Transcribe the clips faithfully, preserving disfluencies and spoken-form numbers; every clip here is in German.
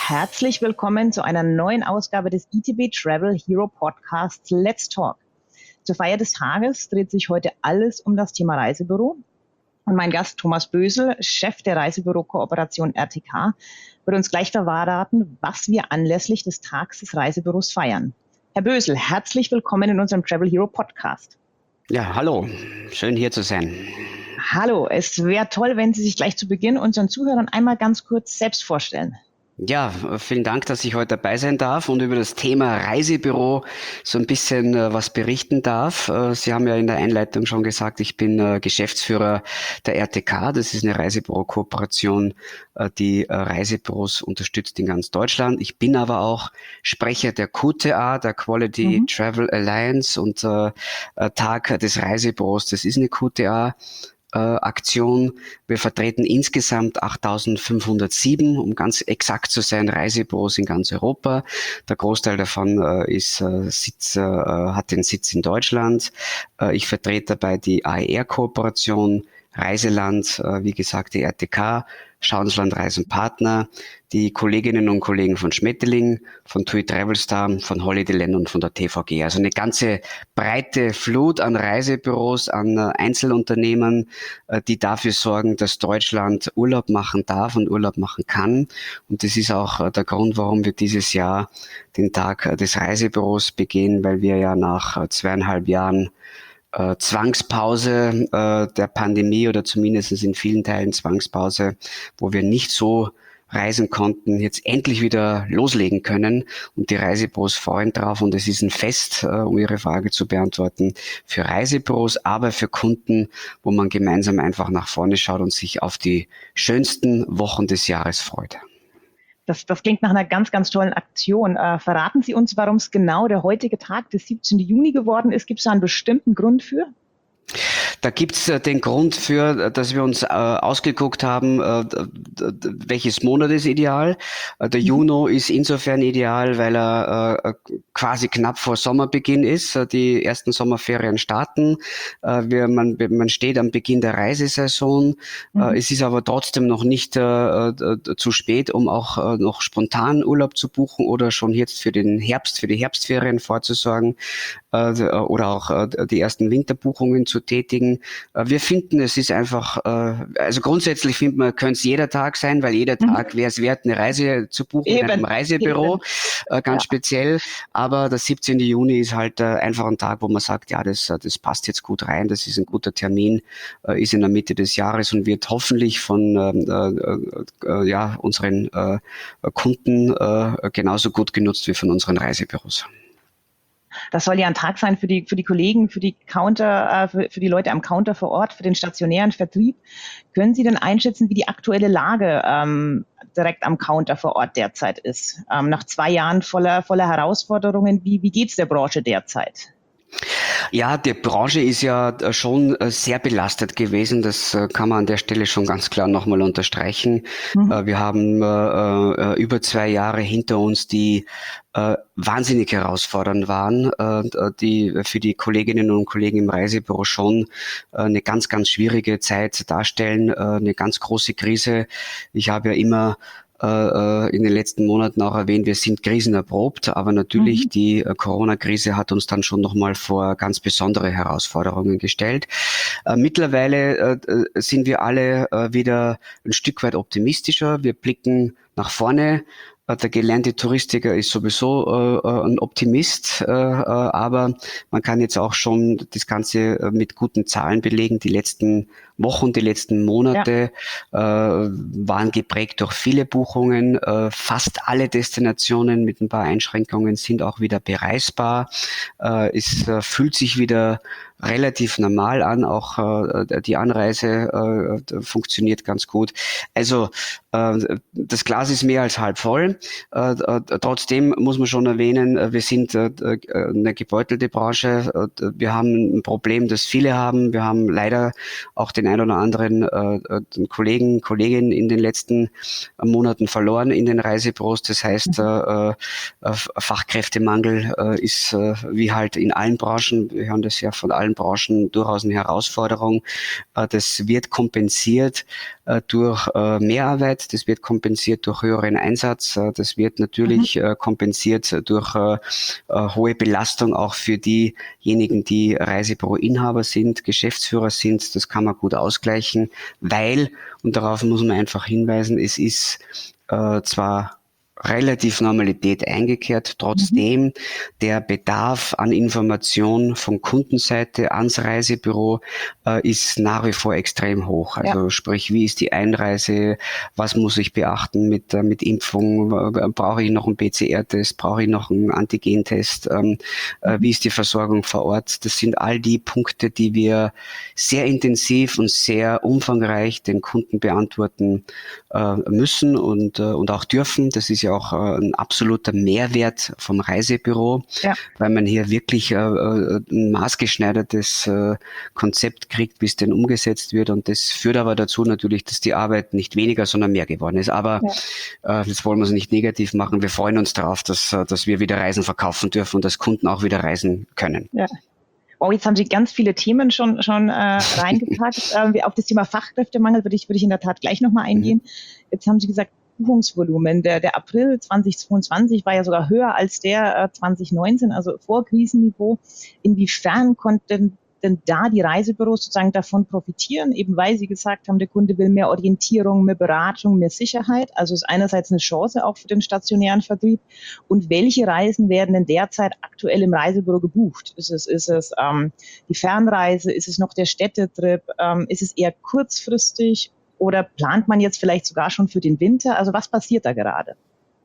Herzlich willkommen zu einer neuen Ausgabe des I T B Travel Hero Podcasts Let's Talk. Zur Feier des Tages dreht sich heute alles um das Thema Reisebüro. Und mein Gast Thomas Bösel, Chef der Reisebüro-Kooperation R T K, wird uns gleich verraten, was wir anlässlich des Tags des Reisebüros feiern. Herr Bösel, herzlich willkommen in unserem Travel Hero Podcast. Ja, hallo. Schön hier zu sein. Hallo, es wäre toll, wenn Sie sich gleich zu Beginn unseren Zuhörern einmal ganz kurz selbst vorstellen. Ja, vielen Dank, dass ich heute dabei sein darf und über das Thema Reisebüro so ein bisschen äh, was berichten darf. Äh, Sie haben ja in der Einleitung schon gesagt, ich bin äh, Geschäftsführer der R T K. Das ist eine Reisebüro-Kooperation, äh, die äh, Reisebüros unterstützt in ganz Deutschland. Ich bin aber auch Sprecher der Q T A, der Quality mhm. Travel Alliance, und äh, Tag des Reisebüros, das ist eine Q T A. Aktion. Wir vertreten insgesamt achttausendfünfhundertsieben, um ganz exakt zu sein, Reisebüros in ganz Europa. Der Großteil davon äh, ist, äh, Sitz, äh, hat den Sitz in Deutschland. Äh, ich vertrete dabei die A E R-Kooperation, Reiseland, äh, wie gesagt die R T K, Schauensland Reisenpartner, die Kolleginnen und Kollegen von Schmetterling, von TUI Travelstar, von Holidayland und von der T V G. Also eine ganze breite Flut an Reisebüros, an äh, Einzelunternehmen, äh, die dafür sorgen, dass Deutschland Urlaub machen darf und Urlaub machen kann. Und das ist auch äh, der Grund, warum wir dieses Jahr den Tag äh, des Reisebüros begehen, weil wir ja nach äh, zweieinhalb Jahren Äh, Zwangspause äh, der Pandemie oder zumindest in vielen Teilen Zwangspause, wo wir nicht so reisen konnten, jetzt endlich wieder loslegen können, und die Reisebüros freuen drauf, und es ist ein Fest, äh, um Ihre Frage zu beantworten, für Reisebüros, aber für Kunden, wo man gemeinsam einfach nach vorne schaut und sich auf die schönsten Wochen des Jahres freut. Das, das klingt nach einer ganz, ganz tollen Aktion. Äh, verraten Sie uns, warum es genau der heutige Tag des siebzehnten Juni geworden ist? Gibt es da einen bestimmten Grund für? Da gibt's äh, den Grund für, dass wir uns äh, ausgeguckt haben, äh, welches Monat ist ideal. Äh, der mhm. Juni ist insofern ideal, weil er äh, quasi knapp vor Sommerbeginn ist. Äh, die ersten Sommerferien starten. Äh, wir, man, man steht am Beginn der Reisesaison. Mhm. Äh, es ist aber trotzdem noch nicht äh, zu spät, um auch äh, noch spontan Urlaub zu buchen oder schon jetzt für den Herbst, für die Herbstferien vorzusorgen äh, oder auch äh, die ersten Winterbuchungen zu tätigen. Wir finden, es ist einfach, also grundsätzlich finden wir, könnte es jeder Tag sein, weil jeder Tag wäre es wert, eine Reise zu buchen Eben. in einem Reisebüro, Eben. ganz ja. speziell. Aber der siebzehnten Juni ist halt einfach ein Tag, wo man sagt, ja, das, das passt jetzt gut rein, das ist ein guter Termin, ist in der Mitte des Jahres und wird hoffentlich von äh, äh, ja, unseren äh, Kunden äh, genauso gut genutzt wie von unseren Reisebüros. Das soll ja ein Tag sein für die, für die Kollegen, für die Counter, für, für die Leute am Counter vor Ort, für den stationären Vertrieb. Können Sie denn einschätzen, wie die aktuelle Lage ähm, direkt am Counter vor Ort derzeit ist? Ähm, nach zwei Jahren voller, voller Herausforderungen, wie, wie geht's der Branche derzeit? Ja, die Branche ist ja schon sehr belastet gewesen. Das kann man an der Stelle schon ganz klar nochmal unterstreichen. Mhm. Wir haben äh, über zwei Jahre hinter uns, die äh, wahnsinnig herausfordernd waren, äh, die für die Kolleginnen und Kollegen im Reisebüro schon äh, eine ganz, ganz schwierige Zeit darstellen, äh, eine ganz große Krise. Ich habe ja immer in den letzten Monaten auch erwähnt, wir sind krisenerprobt, aber natürlich mhm. die Corona-Krise hat uns dann schon nochmal vor ganz besondere Herausforderungen gestellt. Äh, mittlerweile äh, sind wir alle äh, wieder ein Stück weit optimistischer. Wir blicken nach vorne. Der gelernte Touristiker ist sowieso äh, ein Optimist, äh, aber man kann jetzt auch schon das Ganze mit guten Zahlen belegen. Die letzten Wochen, die letzten Monate ja. äh, waren geprägt durch viele Buchungen. Äh, fast alle Destinationen mit ein paar Einschränkungen sind auch wieder bereisbar. Äh, es äh, fühlt sich wieder relativ normal an, auch äh, die Anreise äh, funktioniert ganz gut. Also äh, das Glas ist mehr als halb voll. Äh, äh, trotzdem muss man schon erwähnen, äh, wir sind äh, eine gebeutelte Branche. Äh, wir haben ein Problem, das viele haben. Wir haben leider auch den ein oder anderen äh, Kollegen, Kolleginnen in den letzten Monaten verloren in den Reisebüros. Das heißt, äh, äh, Fachkräftemangel äh, ist äh, wie halt in allen Branchen, wir hören das ja von allen Branchen, durchaus eine Herausforderung. Das wird kompensiert äh, durch äh, Mehrarbeit, das wird kompensiert durch höheren Einsatz, äh, das wird natürlich mhm. äh, kompensiert durch äh, äh, hohe Belastung auch für diejenigen, die Reisebüroinhaber sind, Geschäftsführer sind. Das kann man gut ausgleichen, weil, und darauf muss man einfach hinweisen, es ist äh, zwar relativ Normalität eingekehrt. Trotzdem mhm. der Bedarf an Information von Kundenseite ans Reisebüro äh, ist nach wie vor extrem hoch. Also ja. sprich, wie ist die Einreise? Was muss ich beachten mit, äh, mit Impfung? Brauche ich noch einen P C R-Test? Brauche ich noch einen Antigentest? Ähm, mhm. äh, wie ist die Versorgung vor Ort? Das sind all die Punkte, die wir sehr intensiv und sehr umfangreich den Kunden beantworten äh, müssen und, äh, und auch dürfen. Das ist ja auch äh, ein absoluter Mehrwert vom Reisebüro, ja. weil man hier wirklich äh, ein maßgeschneidertes äh, Konzept kriegt, wie es denn umgesetzt wird. Und das führt aber dazu natürlich, dass die Arbeit nicht weniger, sondern mehr geworden ist. Aber ja. äh, das wollen wir es nicht negativ machen. Wir freuen uns darauf, dass, dass wir wieder Reisen verkaufen dürfen und dass Kunden auch wieder reisen können. Ja. Oh, jetzt haben Sie ganz viele Themen schon, schon äh, reingepackt. äh, auf das Thema Fachkräftemangel würde ich, würde ich in der Tat gleich nochmal eingehen. Mhm. Jetzt haben Sie gesagt, Buchungsvolumen. Der, der April zweitausendzweiundzwanzig war ja sogar höher als der äh, zwanzig neunzehn, also vor Krisenniveau. Inwiefern konnten denn da die Reisebüros sozusagen davon profitieren, eben weil Sie gesagt haben, der Kunde will mehr Orientierung, mehr Beratung, mehr Sicherheit. Also ist einerseits eine Chance auch für den stationären Vertrieb. Und welche Reisen werden denn derzeit aktuell im Reisebüro gebucht? Ist es, ist es ähm, die Fernreise? Ist es noch der Städtetrip? Ähm, ist es eher kurzfristig? Oder plant man jetzt vielleicht sogar schon für den Winter? Also was passiert da gerade?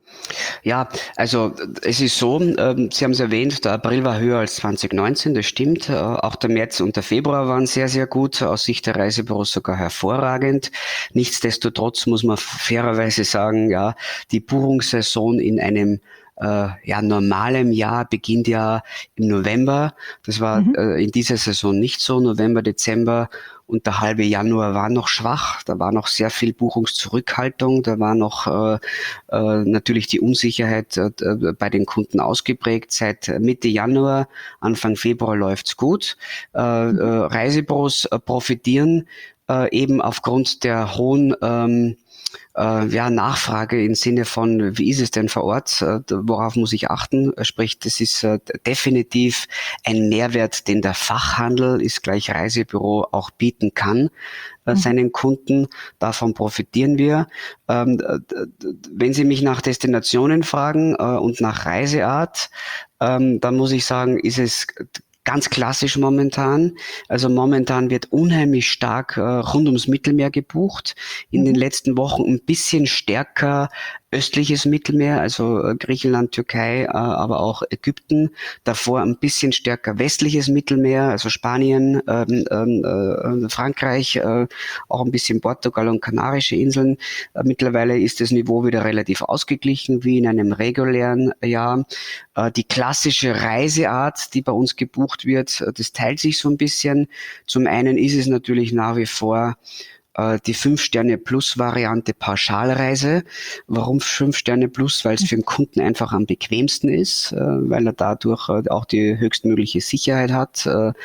Ja, also es ist so, ähm, Sie haben es erwähnt, der April war höher als zwanzig neunzehn, das stimmt. Äh, auch der März und der Februar waren sehr, sehr gut, aus Sicht der Reisebüros sogar hervorragend. Nichtsdestotrotz muss man fairerweise sagen, ja, die Buchungssaison in einem äh, ja, normalem Jahr beginnt ja im November. Das war mhm. äh, in dieser Saison nicht so. November, Dezember und der halbe Januar war noch schwach. Da war noch sehr viel Buchungszurückhaltung. Da war noch äh, äh, natürlich die Unsicherheit äh, bei den Kunden ausgeprägt. Seit Mitte Januar, Anfang Februar läuft's gut. Äh, mhm. äh, Reisebüros äh, profitieren äh, eben aufgrund der hohen ähm, Äh, ja, Nachfrage im Sinne von, wie ist es denn vor Ort, äh, worauf muss ich achten? Sprich, das ist äh, definitiv ein Mehrwert, den der Fachhandel, ist gleich Reisebüro, auch bieten kann äh, mhm. seinen Kunden. Davon profitieren wir. Ähm, wenn Sie mich nach Destinationen fragen äh, und nach Reiseart, ähm, dann muss ich sagen, ist es ganz klassisch momentan. Also momentan wird unheimlich stark äh, rund ums Mittelmeer gebucht. In mhm. den letzten Wochen ein bisschen stärker östliches Mittelmeer, also äh, Griechenland, Türkei, äh, aber auch Ägypten. Davor ein bisschen stärker westliches Mittelmeer, also Spanien, ähm, äh, Frankreich, äh, auch ein bisschen Portugal und Kanarische Inseln. Äh, mittlerweile ist das Niveau wieder relativ ausgeglichen, wie in einem regulären Jahr. Äh, die klassische Reiseart, die bei uns gebucht wird, das teilt sich so ein bisschen. Zum einen ist es natürlich nach wie vor die Fünf-Sterne-Plus-Variante Pauschalreise. Warum fünf Sterne Plus? Weil es für den Kunden einfach am bequemsten ist, weil er dadurch auch die höchstmögliche Sicherheit hat.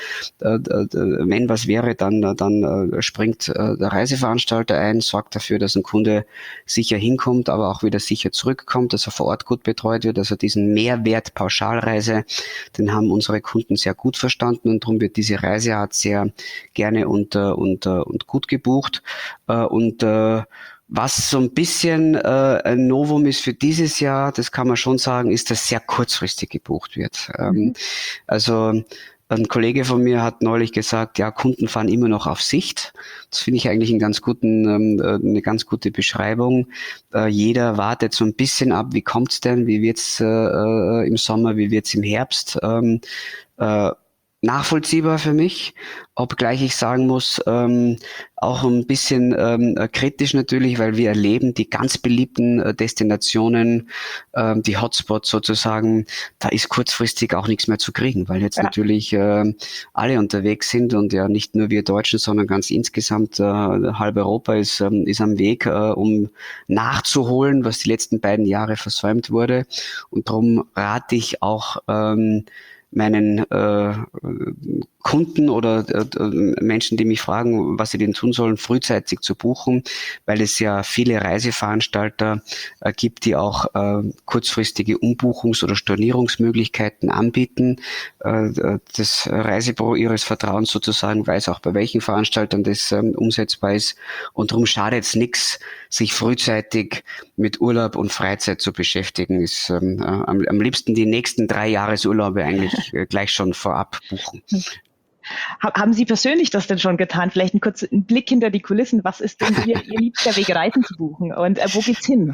Wenn was wäre, dann, dann springt der Reiseveranstalter ein, sorgt dafür, dass ein Kunde sicher hinkommt, aber auch wieder sicher zurückkommt, dass er vor Ort gut betreut wird. Also diesen Mehrwert Pauschalreise, den haben unsere Kunden sehr gut verstanden und darum wird diese Reiseart sehr gerne und, und, und gut gebucht. Und äh, was so ein bisschen äh, ein Novum ist für dieses Jahr, das kann man schon sagen, ist, dass sehr kurzfristig gebucht wird. Mhm. Ähm, also ein Kollege von mir hat neulich gesagt, ja, Kunden fahren immer noch auf Sicht. Das finde ich eigentlich einen ganz guten, ähm, eine ganz gute Beschreibung. Äh, jeder wartet so ein bisschen ab, wie kommt's denn, wie wird's äh, im Sommer, wie wird's im Herbst. Ähm, äh, nachvollziehbar für mich, obgleich ich sagen muss, ähm, auch ein bisschen ähm, kritisch natürlich, weil wir erleben, die ganz beliebten äh, Destinationen, ähm, die Hotspots sozusagen, da ist kurzfristig auch nichts mehr zu kriegen, weil jetzt ja. natürlich äh, alle unterwegs sind und ja nicht nur wir Deutschen, sondern ganz insgesamt äh, halb Europa ist, ähm, ist am Weg, äh, um nachzuholen, was die letzten beiden Jahre versäumt wurde. Und darum rate ich auch ähm, meinen äh, Kunden oder äh, Menschen, die mich fragen, was sie denn tun sollen, frühzeitig zu buchen, weil es ja viele Reiseveranstalter äh, gibt, die auch äh, kurzfristige Umbuchungs- oder Stornierungsmöglichkeiten anbieten. Äh, das Reisebüro ihres Vertrauens sozusagen weiß auch, bei welchen Veranstaltern das ähm, umsetzbar ist. Und darum schadet es nichts, sich frühzeitig mit Urlaub und Freizeit zu beschäftigen. Ist ähm, äh, am, am liebsten die nächsten drei Jahresurlaube eigentlich äh, gleich schon vorab buchen. Haben Sie persönlich das denn schon getan? Vielleicht einen kurzen Blick hinter die Kulissen. Was ist denn Ihr, Ihr liebster Weg, Reisen zu buchen? Und äh, wo geht's hin?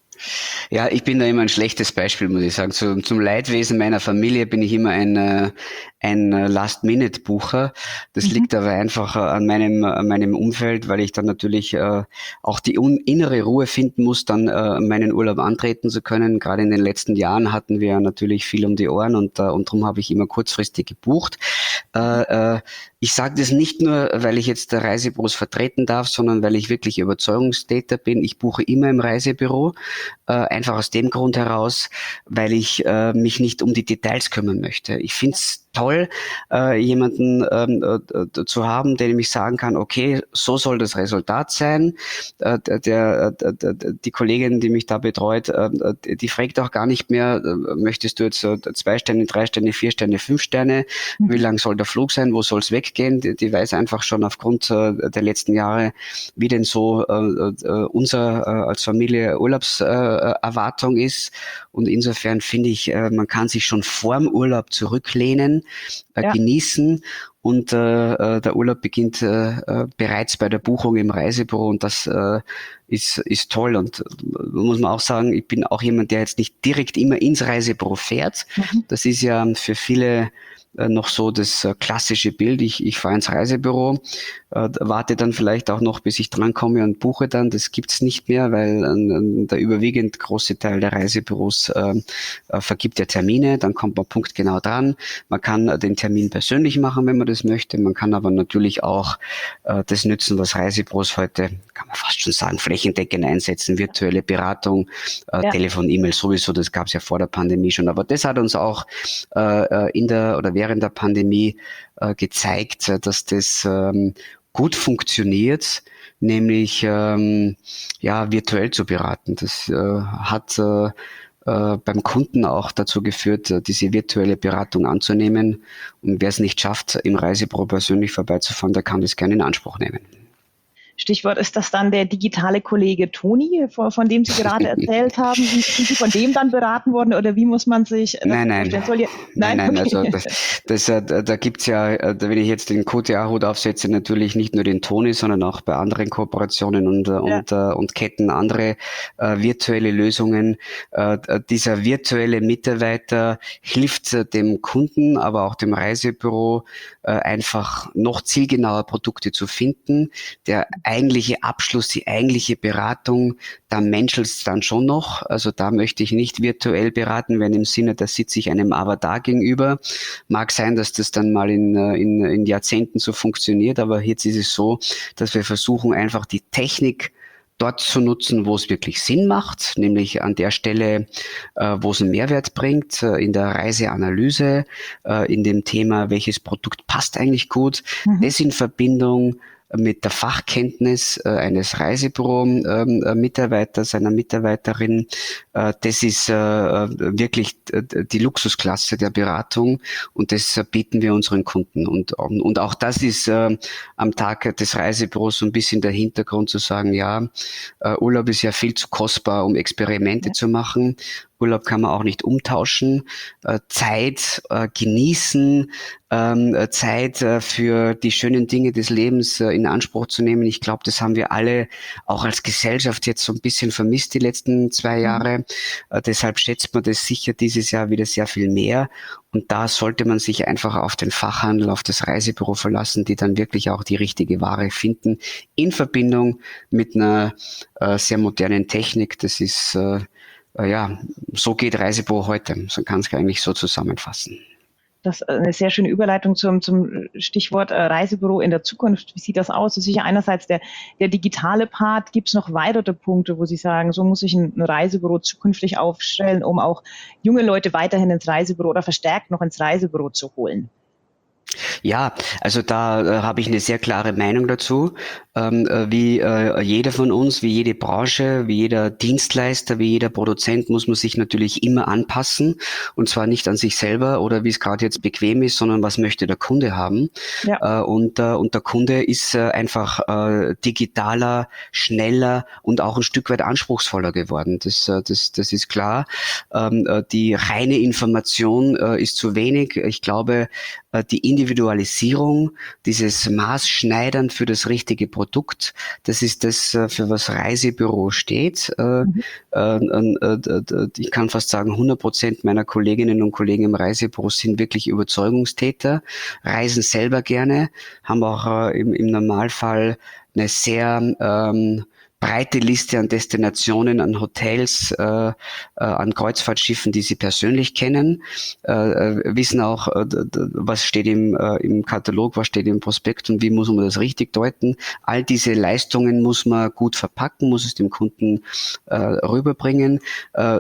Ja, ich bin da immer ein schlechtes Beispiel, muss ich sagen. Zum, zum Leidwesen meiner Familie bin ich immer ein, äh, ein Last-Minute-Bucher. Das mhm. liegt aber einfach an meinem, an meinem Umfeld, weil ich dann natürlich äh, auch die un- innere Ruhe finden muss, dann äh, meinen Urlaub antreten zu können. Gerade in den letzten Jahren hatten wir natürlich viel um die Ohren und, äh, und darum habe ich immer kurzfristig gebucht. Äh, äh, ich sage das nicht nur, weil ich jetzt der Reisebüros vertreten darf, sondern weil ich wirklich Überzeugungstäter bin. Ich buche immer im Reisebüro. Äh, einfach aus dem Grund heraus, weil ich äh, mich nicht um die Details kümmern möchte. Ich finde es toll, äh, jemanden ähm, äh, zu haben, der nämlich sagen kann, okay, so soll das Resultat sein. Äh, der, der, der, die Kollegin, die mich da betreut, äh, die fragt auch gar nicht mehr, äh, möchtest du jetzt äh, zwei Sterne, drei Sterne, vier Sterne, fünf Sterne, mhm. wie lang soll der Flug sein, wo soll es weggehen? Die, die weiß einfach schon aufgrund äh, der letzten Jahre, wie denn so äh, äh, unser äh, als Familie Urlaubserwartung äh, ist. Und insofern finde ich, äh, man kann sich schon vorm Urlaub zurücklehnen, äh, ja. genießen und äh, der Urlaub beginnt äh, bereits bei der Buchung im Reisebüro und das äh, ist, ist toll. Und äh, muss man auch sagen, ich bin auch jemand, der jetzt nicht direkt immer ins Reisebüro fährt. Mhm. Das ist ja für viele äh, noch so das äh, klassische Bild. Ich, ich fahre ins Reisebüro, äh, warte dann vielleicht auch noch, bis ich drankomme und buche dann. Das gibt's nicht mehr, weil äh, der überwiegend große Teil der Reisebüros äh, äh, vergibt ja Termine. Dann kommt man punktgenau dran. Man kann äh, den Termin persönlich machen, wenn man das möchte. Man kann aber natürlich auch äh, das nützen, was Reisebüros heute, kann man fast schon sagen, flächendeckend einsetzen. Virtuelle Beratung, äh, ja. Telefon, E-Mail sowieso. Das gab's ja vor der Pandemie schon. Aber das hat uns auch äh, in der oder während der Pandemie äh, gezeigt, dass das ähm, gut funktioniert, nämlich ähm, ja virtuell zu beraten. Das äh, hat äh, äh, beim Kunden auch dazu geführt, äh, diese virtuelle Beratung anzunehmen. Und wer es nicht schafft, im Reisebüro persönlich vorbeizufahren, der kann das gerne in Anspruch nehmen. Stichwort, ist das dann der digitale Kollege Toni, von dem Sie gerade erzählt haben? Sind Sie von dem dann beraten worden oder wie muss man sich das nein, nein. vorstellen? Soll ihr, nein, nein, okay. also das, das, da, da gibt's ja, wenn ich jetzt den Q T A-Hut aufsetze, natürlich nicht nur den Toni, sondern auch bei anderen Kooperationen und, ja. und, und Ketten andere äh, virtuelle Lösungen. Äh, dieser virtuelle Mitarbeiter hilft dem Kunden, aber auch dem Reisebüro äh, einfach noch zielgenauer Produkte zu finden. Der eigentliche Abschluss, die eigentliche Beratung, da menschelt es dann schon noch. Also da möchte ich nicht virtuell beraten, wenn im Sinne, da sitze ich einem Avatar gegenüber. Mag sein, dass das dann mal in, in, in Jahrzehnten so funktioniert, aber jetzt ist es so, dass wir versuchen, einfach die Technik dort zu nutzen, wo es wirklich Sinn macht, nämlich an der Stelle, äh, wo es einen Mehrwert bringt, äh, in der Reiseanalyse, äh, in dem Thema, welches Produkt passt eigentlich gut, mhm. das in Verbindung mit der Fachkenntnis äh, eines Reisebüro-Mitarbeiters, einer Mitarbeiterin. Äh, das ist äh, wirklich die Luxusklasse der Beratung und das bieten wir unseren Kunden. Und, und auch das ist äh, am Tag des Reisebüros so ein bisschen der Hintergrund zu sagen, ja, äh, Urlaub ist ja viel zu kostbar, um Experimente ja. zu machen. Urlaub kann man auch nicht umtauschen. Äh, Zeit äh, genießen, ähm, Zeit äh, für die schönen Dinge des Lebens äh, in Anspruch zu nehmen. Ich glaube, das haben wir alle auch als Gesellschaft jetzt so ein bisschen vermisst die letzten zwei Jahre. Äh, deshalb schätzt man das sicher dieses Jahr wieder sehr viel mehr. Und da sollte man sich einfach auf den Fachhandel, auf das Reisebüro verlassen, die dann wirklich auch die richtige Ware finden, in Verbindung mit einer äh, sehr modernen Technik. Das ist äh, ja, so geht Reisebüro heute. So kann es eigentlich so zusammenfassen. Das ist eine sehr schöne Überleitung zum, zum Stichwort Reisebüro in der Zukunft. Wie sieht das aus? Das ist sicher einerseits der, der digitale Part. Gibt es noch weitere Punkte, wo Sie sagen, so muss sich ein Reisebüro zukünftig aufstellen, um auch junge Leute weiterhin ins Reisebüro oder verstärkt noch ins Reisebüro zu holen? Ja, also da äh, habe ich eine sehr klare Meinung dazu. Ähm, äh, wie äh, jeder von uns, wie jede Branche, wie jeder Dienstleister, wie jeder Produzent muss man sich natürlich immer anpassen. Und zwar nicht an sich selber oder wie es gerade jetzt bequem ist, sondern was möchte der Kunde haben. Ja. Äh, und, äh, und der Kunde ist äh, einfach äh, digitaler, schneller und auch ein Stück weit anspruchsvoller geworden. Das, äh, das, das ist klar. Ähm, äh, die reine Information äh, ist zu wenig. Ich glaube, äh, die Individualisierung, dieses Maßschneidern für das richtige Produkt, das ist das, äh, für was Reisebüro steht. Äh, Mhm. äh, äh, ich kann fast sagen, hundert Prozent meiner Kolleginnen und Kollegen im Reisebüro sind wirklich Überzeugungstäter, reisen selber gerne, haben auch äh, im, im Normalfall eine sehr ähm, breite Liste an Destinationen, an Hotels, äh, äh, an Kreuzfahrtschiffen, die sie persönlich kennen, äh, äh, wissen auch, äh, was steht im, äh, im Katalog, was steht im Prospekt und wie muss man das richtig deuten. All diese Leistungen muss man gut verpacken, muss es dem Kunden äh, rüberbringen. Äh,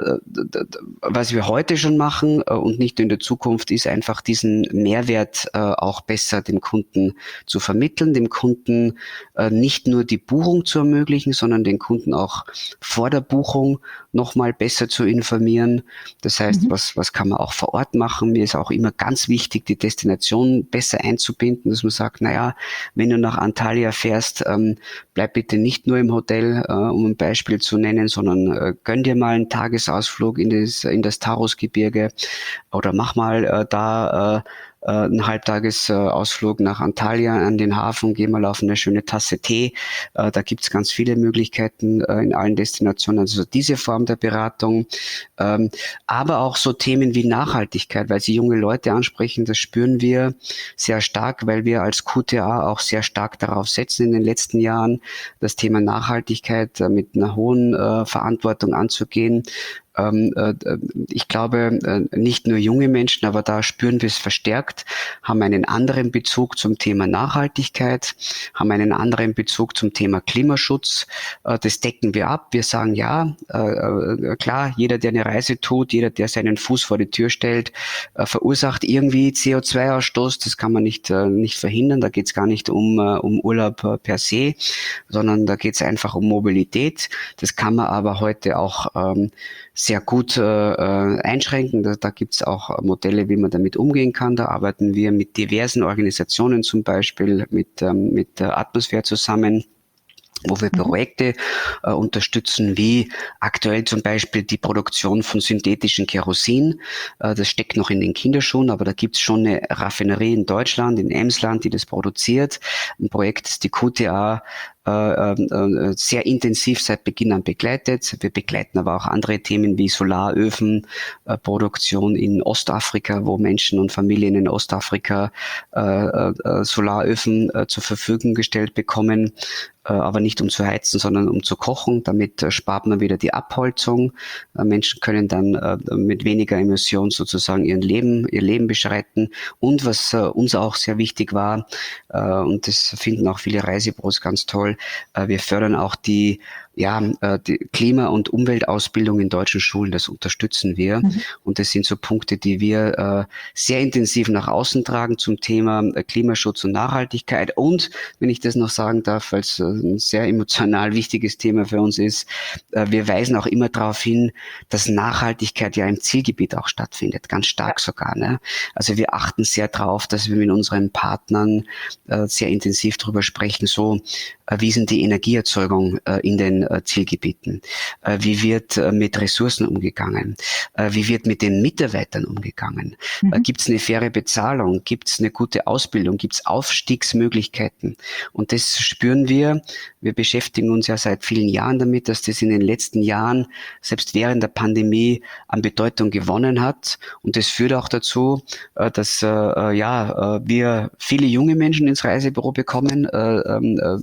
was wir heute schon machen äh, und nicht in der Zukunft, ist einfach diesen Mehrwert äh, auch besser dem Kunden zu vermitteln, dem Kunden äh, nicht nur die Buchung zu ermöglichen, sondern den Kunden auch vor der Buchung nochmal besser zu informieren. Das heißt, Mhm. was, was kann man auch vor Ort machen? Mir ist auch immer ganz wichtig, die Destination besser einzubinden, dass man sagt, naja, wenn du nach Antalya fährst, ähm, bleib bitte nicht nur im Hotel, äh, um ein Beispiel zu nennen, sondern äh, gönn dir mal einen Tagesausflug in das, in das Tarusgebirge oder mach mal äh, da äh, äh, einen Halbtagesausflug nach Antalya an den Hafen, geh mal auf eine schöne Tasse Tee. Äh, da gibt's ganz viele Möglichkeiten äh, in allen Destinationen. Also diese Form der Beratung. Ähm, aber auch so Themen wie Nachhaltigkeit, weil Sie junge Leute ansprechen, das spüren wir sehr stark, weil wir als Q T A auch sehr stark darauf setzen in den letzten Jahren, das Thema Nachhaltigkeit äh, mit einer hohen äh, Verantwortung anzugehen. Ähm, äh, ich glaube, äh, nicht nur junge Menschen, aber da spüren wir es verstärkt, haben einen anderen Bezug zum Thema Nachhaltigkeit, haben einen anderen Bezug zum Thema Klimaschutz. Äh, das decken wir ab. Wir sagen, ja, äh, äh, klar, jeder, der eine Reise tut, jeder, der seinen Fuß vor die Tür stellt, äh, verursacht irgendwie C O zwei Ausstoß. Das kann man nicht, äh, nicht verhindern. Da geht es gar nicht um, äh, um Urlaub äh, per se, sondern da geht es einfach um Mobilität. Das kann man aber heute auch ähm, sehr gut äh, einschränken. Da, da gibt es auch Modelle, wie man damit umgehen kann. Da arbeiten wir mit diversen Organisationen, zum Beispiel mit, ähm, mit der Atmosphäre zusammen, wo wir Mhm. Projekte äh, unterstützen, wie aktuell zum Beispiel die Produktion von synthetischen Kerosin. Äh, das steckt noch in den Kinderschuhen, aber da gibt es schon eine Raffinerie in Deutschland, in Emsland, die das produziert. Ein Projekt, das die Q T A äh, äh, sehr intensiv seit Beginn an begleitet. Wir begleiten aber auch andere Themen wie Solaröfen, äh, Produktion in Ostafrika, wo Menschen und Familien in Ostafrika äh, äh, Solaröfen äh, zur Verfügung gestellt bekommen, äh, aber nicht um zu heizen, sondern um zu kochen. Damit äh, spart man wieder die Abholzung. Äh, Menschen können dann äh, mit weniger Emission sozusagen ihren Leben, ihr Leben beschreiten. Und was äh, uns auch sehr wichtig war, äh, und das finden auch viele Reisebüros ganz toll, äh, wir fördern auch die ja, äh, die Klima- und Umweltausbildung in deutschen Schulen, das unterstützen wir. Mhm. Und das sind so Punkte, die wir äh, sehr intensiv nach außen tragen zum Thema äh, Klimaschutz und Nachhaltigkeit. Und, wenn ich das noch sagen darf, weil es äh, ein sehr emotional wichtiges Thema für uns ist, äh, wir weisen auch immer darauf hin, dass Nachhaltigkeit ja im Zielgebiet auch stattfindet, ganz stark sogar. Ne? Also wir achten sehr darauf, dass wir mit unseren Partnern äh, sehr intensiv darüber sprechen, so äh, wie sind die Energieerzeugung äh, in den äh, Zielgebieten? Äh, wie wird äh, mit Ressourcen umgegangen? Äh, wie wird mit den Mitarbeitern umgegangen? Äh, Mhm. gibt es eine faire Bezahlung? Gibt es eine gute Ausbildung? Gibt es Aufstiegsmöglichkeiten? Und das spüren wir. Wir beschäftigen uns ja seit vielen Jahren damit, dass das in den letzten Jahren, selbst während der Pandemie, an Bedeutung gewonnen hat. Und das führt auch dazu, äh, dass äh, äh, ja, äh, wir viele junge Menschen ins Reisebüro bekommen, äh, äh,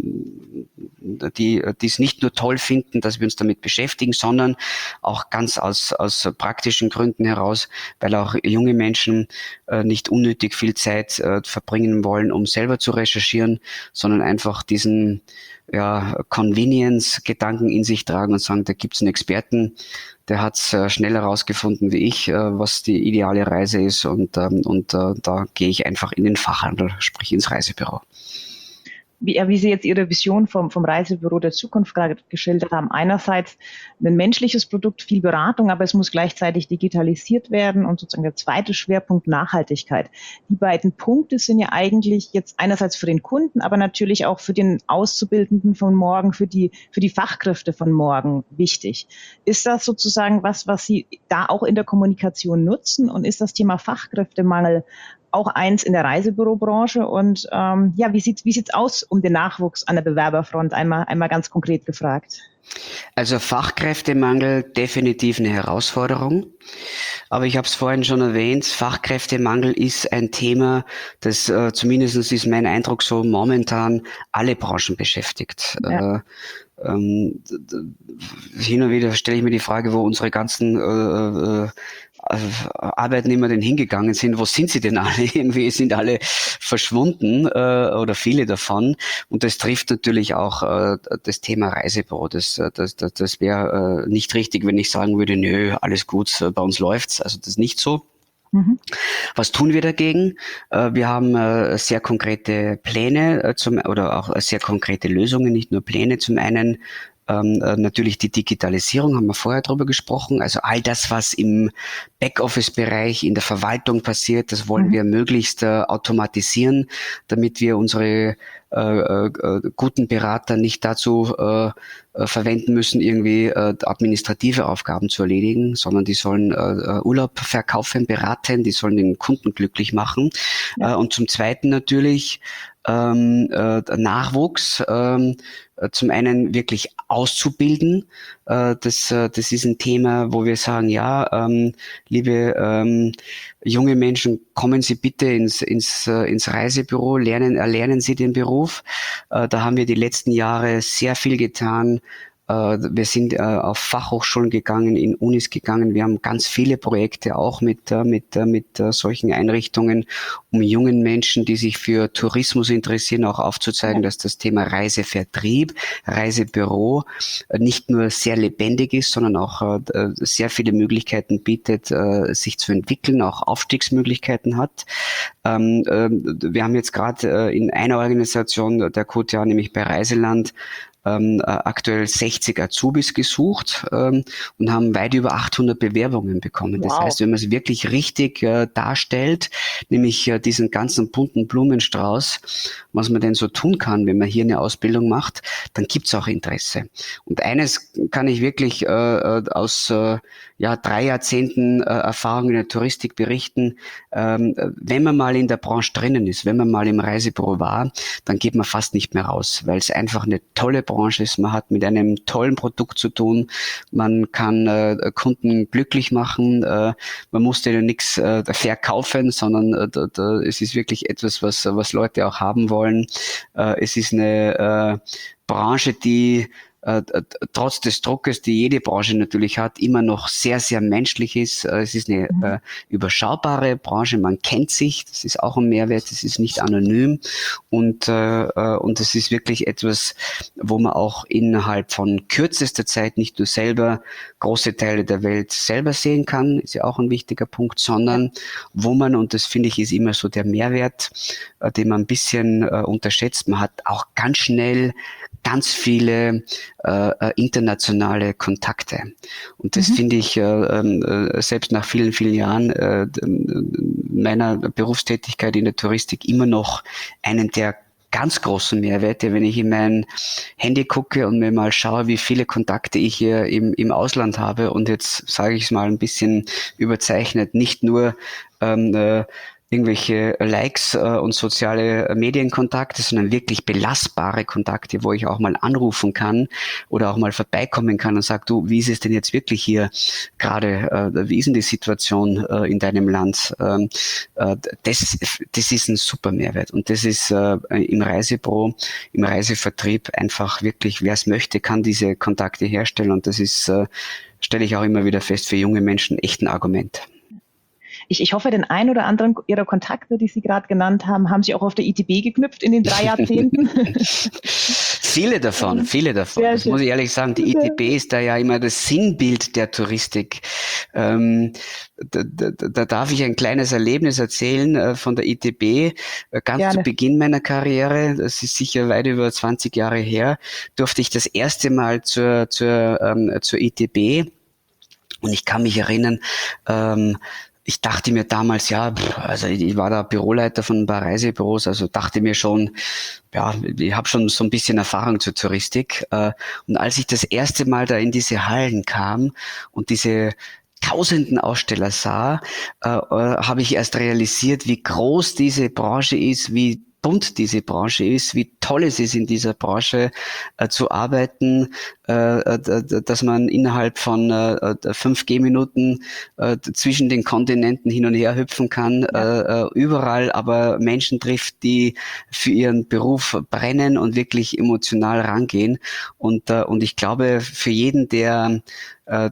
die die es nicht nur toll finden, dass wir uns damit beschäftigen, sondern auch ganz aus aus praktischen Gründen heraus, weil auch junge Menschen äh, nicht unnötig viel Zeit äh, verbringen wollen, um selber zu recherchieren, sondern einfach diesen ja, Convenience-Gedanken in sich tragen und sagen, da gibt's einen Experten, der hat es äh, schneller herausgefunden wie ich, äh, was die ideale Reise ist und, ähm, und äh, da gehe ich einfach in den Fachhandel, sprich ins Reisebüro. Wie, wie Sie jetzt Ihre Vision vom, vom Reisebüro der Zukunft gerade geschildert haben. Einerseits ein menschliches Produkt, viel Beratung, aber es muss gleichzeitig digitalisiert werden und sozusagen der zweite Schwerpunkt Nachhaltigkeit. Die beiden Punkte sind ja eigentlich jetzt einerseits für den Kunden, aber natürlich auch für den Auszubildenden von morgen, für die, für die Fachkräfte von morgen wichtig. Ist das sozusagen was, was Sie da auch in der Kommunikation nutzen und ist das Thema Fachkräftemangel auch eins in der Reisebürobranche und ähm, ja, wie sieht's wie sieht's aus um den Nachwuchs an der Bewerberfront? Einmal einmal ganz konkret gefragt. Also Fachkräftemangel definitiv eine Herausforderung, aber ich habe es vorhin schon erwähnt, Fachkräftemangel ist ein Thema, das äh, zumindest ist mein Eindruck so momentan alle Branchen beschäftigt. Ja. Äh, ähm, hin und wieder stelle ich mir die Frage, wo unsere ganzen äh, äh, Arbeitnehmer denn hingegangen sind, wo sind sie denn alle? Irgendwie sind alle verschwunden äh, oder viele davon und das trifft natürlich auch äh, das Thema Reisebüro. Das, das, das, das wäre äh, nicht richtig, wenn ich sagen würde, nö, alles gut, bei uns läuft's. Also das ist nicht so. Mhm. Was tun wir dagegen? Wir haben sehr konkrete Pläne zum, oder auch sehr konkrete Lösungen, nicht nur Pläne. Zum einen Ähm, natürlich die Digitalisierung, haben wir vorher drüber gesprochen. Also all das, was im Backoffice-Bereich, in der Verwaltung passiert, das wollen mhm. wir möglichst äh, automatisieren, damit wir unsere äh, äh, guten Berater nicht dazu äh, äh, verwenden müssen, irgendwie äh, administrative Aufgaben zu erledigen, sondern die sollen äh, Urlaub verkaufen, beraten, die sollen den Kunden glücklich machen. Ja. Äh, und zum Zweiten natürlich ähm, äh, Nachwuchs, ähm, zum einen wirklich auszubilden. Äh, das, äh, das ist ein Thema, wo wir sagen, ja, ähm, liebe ähm, junge Menschen, kommen Sie bitte ins, ins, äh, ins Reisebüro, lernen, erlernen Sie den Beruf. Äh, da haben wir die letzten Jahre sehr viel getan. Wir sind auf Fachhochschulen gegangen, in Unis gegangen. Wir haben ganz viele Projekte auch mit, mit, mit solchen Einrichtungen, um jungen Menschen, die sich für Tourismus interessieren, auch aufzuzeigen, ja. dass das Thema Reisevertrieb, Reisebüro nicht nur sehr lebendig ist, sondern auch sehr viele Möglichkeiten bietet, sich zu entwickeln, auch Aufstiegsmöglichkeiten hat. Wir haben jetzt gerade in einer Organisation, der Q T A, nämlich bei Reiseland, Ähm, aktuell sechzig Azubis gesucht ähm, und haben weit über achthundert Bewerbungen bekommen. Wow. Das heißt, wenn man es wirklich richtig äh, darstellt, nämlich äh, diesen ganzen bunten Blumenstrauß, was man denn so tun kann, wenn man hier eine Ausbildung macht, dann gibt's auch Interesse. Und eines kann ich wirklich äh, aus äh, ja drei Jahrzehnten äh, Erfahrung in der Touristik berichten. Ähm, wenn man mal in der Branche drinnen ist, wenn man mal im Reisebüro war, dann geht man fast nicht mehr raus, weil es einfach eine tolle Branche ist. Man hat mit einem tollen Produkt zu tun. Man kann äh, Kunden glücklich machen. Äh, man muss denen nichts äh, verkaufen, sondern äh, da, da, es ist wirklich etwas, was, was Leute auch haben wollen. Äh, es ist eine äh, Branche, die äh, trotz des Druckes, die jede Branche natürlich hat, immer noch sehr, sehr menschlich ist. Äh, es ist eine äh, überschaubare Branche, man kennt sich, das ist auch ein Mehrwert, es ist nicht anonym und äh, und es ist wirklich etwas, wo man auch innerhalb von kürzester Zeit nicht nur selber große Teile der Welt selber sehen kann, ist ja auch ein wichtiger Punkt, sondern wo man, und das finde ich ist immer so der Mehrwert, äh, den man ein bisschen äh, unterschätzt, man hat auch ganz schnell ganz viele äh, internationale Kontakte. Und das mhm. finde ich äh, äh, selbst nach vielen, vielen Jahren äh, meiner Berufstätigkeit in der Touristik immer noch einen der ganz großen Mehrwerte, wenn ich in mein Handy gucke und mir mal schaue, wie viele Kontakte ich hier im, im Ausland habe. Und jetzt sage ich es mal ein bisschen überzeichnet, nicht nur ähm, äh, irgendwelche Likes äh, und soziale Medienkontakte, sondern wirklich belastbare Kontakte, wo ich auch mal anrufen kann oder auch mal vorbeikommen kann und sage, du, wie ist es denn jetzt wirklich hier gerade, äh, wie ist denn die Situation äh, in deinem Land? Ähm, äh, das, das ist ein super Mehrwert und das ist äh, im Reisebüro, im Reisevertrieb einfach wirklich, wer es möchte, kann diese Kontakte herstellen und das ist, äh, stelle ich auch immer wieder fest, für junge Menschen echt ein Argument. Ich, ich hoffe, den einen oder anderen Ihrer Kontakte, die Sie gerade genannt haben, haben Sie auch auf der I T B geknüpft in den drei Jahrzehnten? Viele davon, viele davon. Sehr das schön. muss ich ehrlich sagen. Die I T B ist da ja immer das Sinnbild der Touristik. Ähm, da, da, da darf ich ein kleines Erlebnis erzählen äh, von der I T B. Äh, ganz Gerne. zu Beginn meiner Karriere, das ist sicher weit über zwanzig Jahre her, durfte ich das erste Mal zur, zur, ähm, zur I T B. Und ich kann mich erinnern, ähm, ich dachte mir damals, ja, also ich war da Büroleiter von ein paar Reisebüros, also dachte mir schon, ja, ich habe schon so ein bisschen Erfahrung zur Touristik. Und als ich das erste Mal da in diese Hallen kam und diese tausenden Aussteller sah, äh, habe ich erst realisiert, wie groß diese Branche ist, wie bunt diese Branche ist, wie toll es ist, in dieser Branche äh, zu arbeiten, äh, dass man innerhalb von äh, fünf Gehminuten äh, zwischen den Kontinenten hin und her hüpfen kann, ja. äh, überall aber Menschen trifft, die für ihren Beruf brennen und wirklich emotional rangehen. Und, äh, und ich glaube, für jeden, der äh,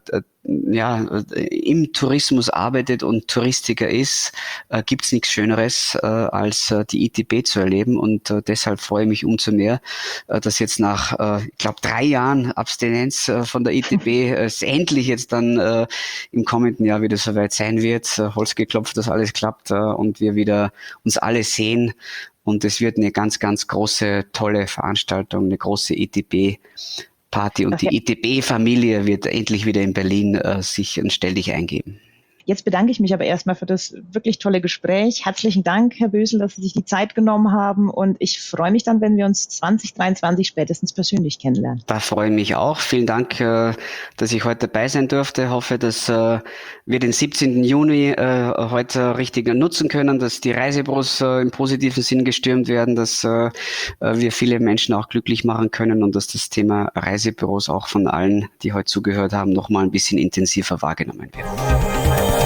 ja, im Tourismus arbeitet und Touristiker ist, äh, gibt's nichts Schöneres, äh, als äh, die I T B zu erleben. Und äh, deshalb freue ich mich umso mehr, äh, dass jetzt nach, äh, ich glaube, drei Jahren Abstinenz äh, von der I T B äh, es endlich jetzt dann äh, im kommenden Jahr wieder soweit sein wird. Äh, Holz geklopft, dass alles klappt äh, und wir wieder uns alle sehen. Und es wird eine ganz, ganz große, tolle Veranstaltung, eine große I T B Party und die I T B-Familie wird endlich wieder in Berlin äh, sich ein Stelldichein eingeben. Jetzt bedanke ich mich aber erstmal für das wirklich tolle Gespräch. Herzlichen Dank, Herr Bösel, dass Sie sich die Zeit genommen haben und ich freue mich dann, wenn wir uns zwanzig dreiundzwanzig spätestens persönlich kennenlernen. Da freue ich mich auch. Vielen Dank, äh, dass ich heute dabei sein durfte. Ich hoffe, dass äh, wir den siebzehnten Juni äh, heute richtig nutzen können, dass die Reisebüros äh, im positiven Sinn gestürmt werden, dass äh, wir viele Menschen auch glücklich machen können und dass das Thema Reisebüros auch von allen, die heute zugehört haben, noch mal ein bisschen intensiver wahrgenommen wird.